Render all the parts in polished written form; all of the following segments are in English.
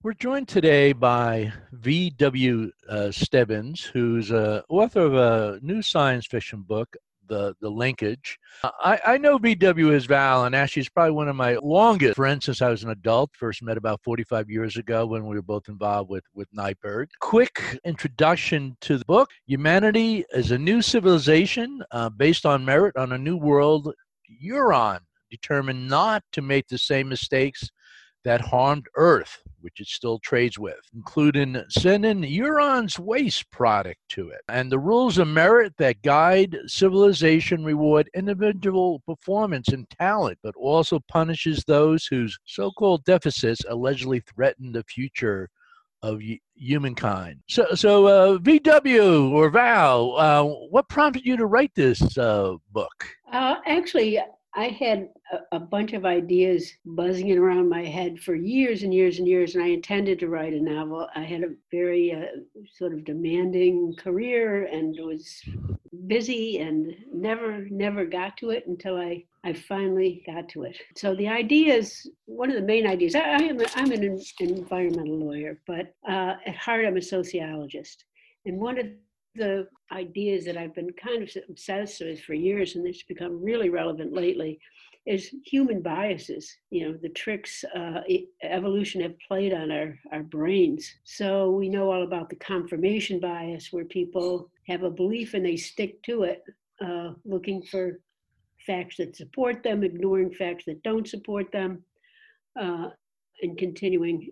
We're joined today by V.W. Stebbins, who's author of a new science fiction book, The Linkage. I know V.W. as Val, and actually he's probably one of my longest friends since I was an adult. First met about 45 years ago when we were both involved with Nightbird. Quick introduction to the book. Humanity is a new civilization based on merit on a new world. Euron determined not to make the same mistakes that harmed Earth, which it still trades with, including sending Euron's waste product to it. And the rules of merit that guide civilization reward individual performance and talent, but also punishes those whose so-called deficits allegedly threaten the future of humankind. So VW or Val, what prompted you to write this book? Actually, I had a bunch of ideas buzzing around my head for years and years and years, and I intended to write a novel. I had a very sort of demanding career and was busy and never got to it until I finally got to it. So the ideas, one of the main ideas, I'm an environmental lawyer, but at heart I'm a sociologist. And one of the ideas that I've been kind of obsessed with for years, and it's become really relevant lately, is human biases, the tricks evolution have played on our brains. So we know all about the confirmation bias, where people have a belief and they stick to it, looking for facts that support them, ignoring facts that don't support them, and continuing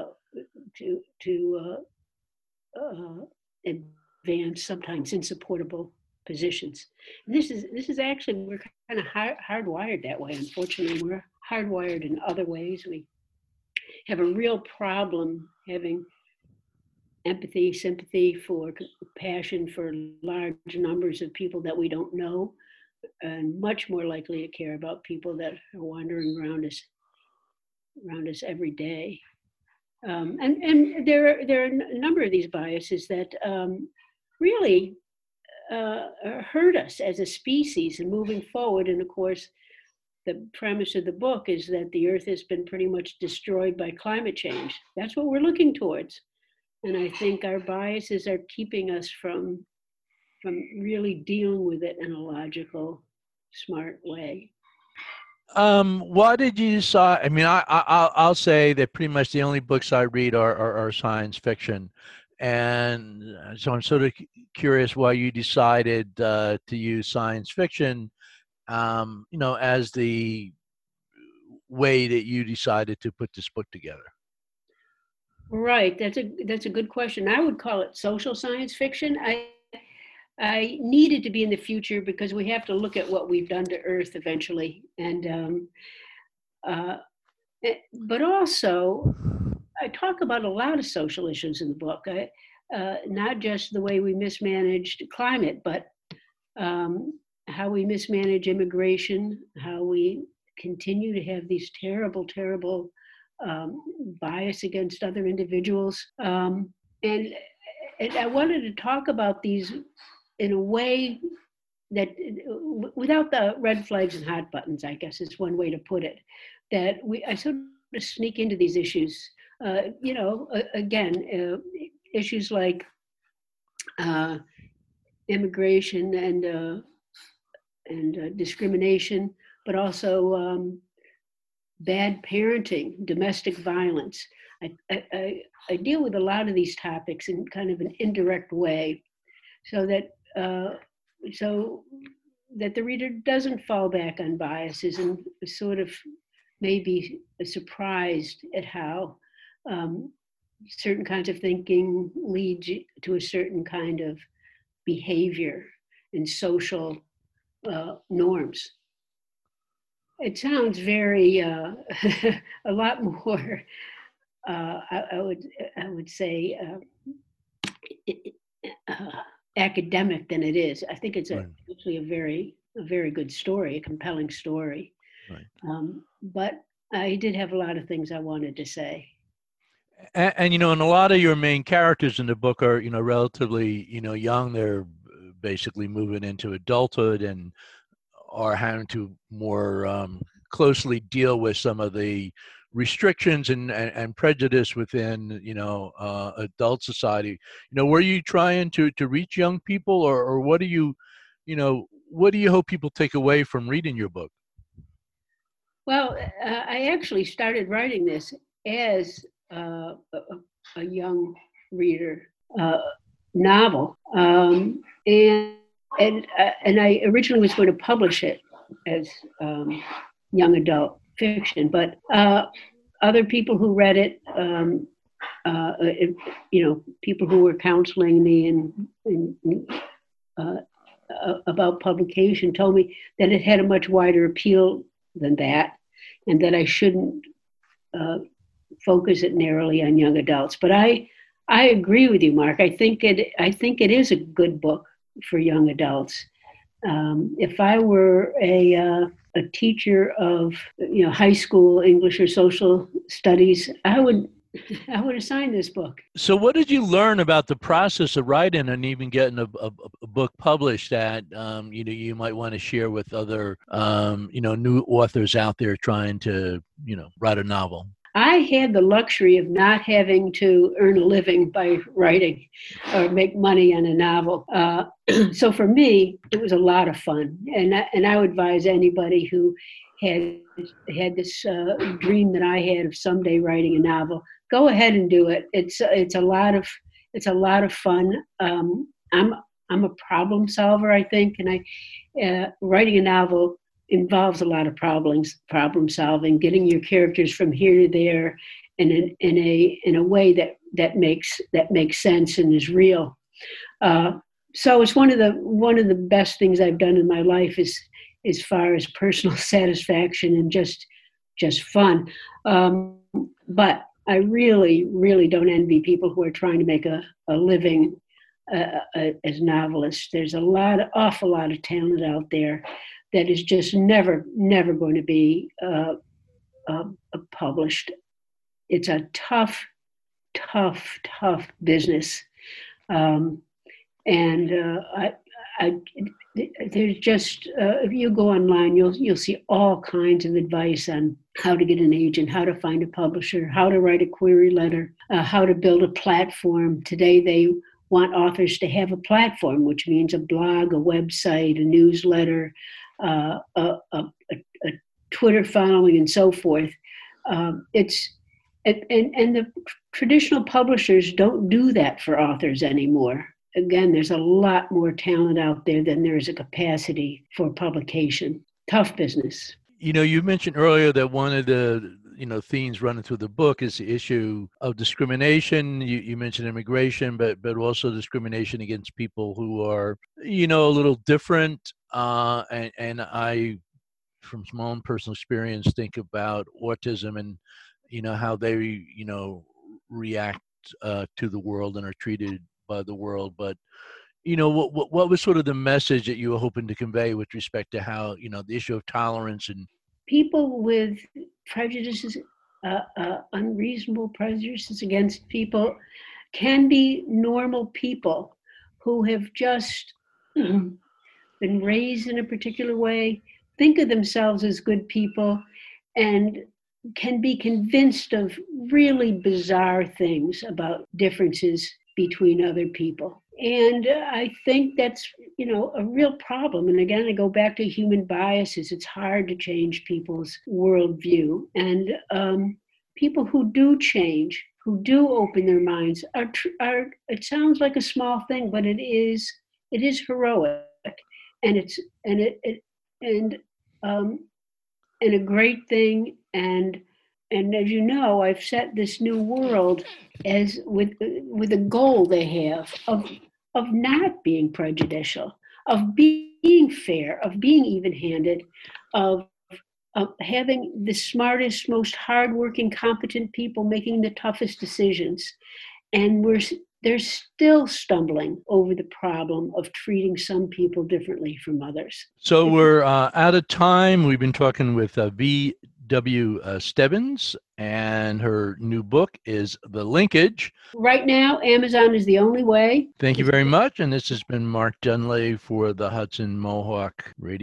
to advance sometimes insupportable positions. And this is actually, we're kind of hardwired that way. Unfortunately, we're hardwired in other ways. We have a real problem having empathy, sympathy, for passion for large numbers of people that we don't know, and much more likely to care about people that are wandering around us every day. And there are a number of these biases that really hurt us as a species and moving forward. And of course, the premise of the book is that the Earth has been pretty much destroyed by climate change. That's what we're looking towards. And I think our biases are keeping us from really dealing with it in a logical, smart way. Why did you decide? I mean, I'll say that pretty much the only books I read are science fiction. And so I'm sort of curious why you decided to use science fiction, as the way that you decided to put this book together. Right. That's a good question. I would call it social science fiction. I needed to be in the future because we have to look at what we've done to Earth eventually, and but also I talk about a lot of social issues in the book. Not just the way we mismanaged climate, but how we mismanage immigration, how we continue to have these terrible bias against other individuals, and I wanted to talk about these in a way that, without the red flags and hot buttons, I guess is one way to put it, that I sort of sneak into these issues, issues like immigration and discrimination, but also bad parenting, domestic violence. I deal with a lot of these topics in kind of an indirect way, so that the reader doesn't fall back on biases and sort of maybe surprised at how certain kinds of thinking lead to a certain kind of behavior and social norms. It sounds very a lot more. I would say academic than it is. I think it's actually a very good story, a compelling story. Right. But I did have a lot of things I wanted to say. And and a lot of your main characters in the book are relatively young. They're basically moving into adulthood and are having to more closely deal with some of the restrictions and prejudice within, adult society. Were you trying to reach young people, or what do what do you hope people take away from reading your book? Well, I actually started writing this as a young reader novel, and I originally was going to publish it as young adult fiction, but other people who read it, people who were counseling me and about publication told me that it had a much wider appeal than that, and that I shouldn't focus it narrowly on young adults. But I agree with you, Mark. I think it is a good book for young adults. If I were a teacher of high school English or social studies, I would assign this book. So what did you learn about the process of writing and even getting a book published that you might want to share with other new authors out there trying to write a novel? I had the luxury of not having to earn a living by writing or make money on a novel. So for me, it was a lot of fun. And I would advise anybody who had this dream that I had of someday writing a novel, go ahead and do it. It's a lot of fun. I'm a problem solver, I think, and writing a novel involves a lot of problem solving, getting your characters from here to there, in a way that makes sense and is real. So it's one of the best things I've done in my life, is as far as personal satisfaction and just fun. But I really, really don't envy people who are trying to make a living as novelists. There's awful lot of talent out there that is just never going to be published. It's a tough business, and there's just if you go online, you'll see all kinds of advice on how to get an agent, how to find a publisher, how to write a query letter, how to build a platform. Today they want authors to have a platform, which means a blog, a website, a newsletter, a Twitter following, and so forth. And the traditional publishers don't do that for authors anymore. Again, there's a lot more talent out there than there is a capacity for publication. Tough business. You mentioned earlier that one of the themes running through the book is the issue of discrimination. You mentioned immigration, but also discrimination against people who are a little different. And I, from my own personal experience, think about autism and how they react to the world and are treated by the world. But what was sort of the message that you were hoping to convey with respect to how the issue of tolerance and people with prejudices, unreasonable prejudices against people, can be normal people who have just been raised in a particular way, think of themselves as good people, and can be convinced of really bizarre things about differences between other people. And I think that's, a real problem. And again, I go back to human biases. It's hard to change people's worldview. And people who do change, who do open their minds, are. It sounds like a small thing, but it is heroic, and a great thing. And as you know, I've set this new world as with a goal they have of not being prejudicial, of being fair, of being even-handed, of having the smartest, most hardworking, competent people making the toughest decisions. And they're still stumbling over the problem of treating some people differently from others. So we're out of time. We've been talking with V.W. Stebbins, and her new book is The Linkage. Right now, Amazon is the only way. Thank you very much. And this has been Mark Dunlea for the Hudson Mohawk Radio.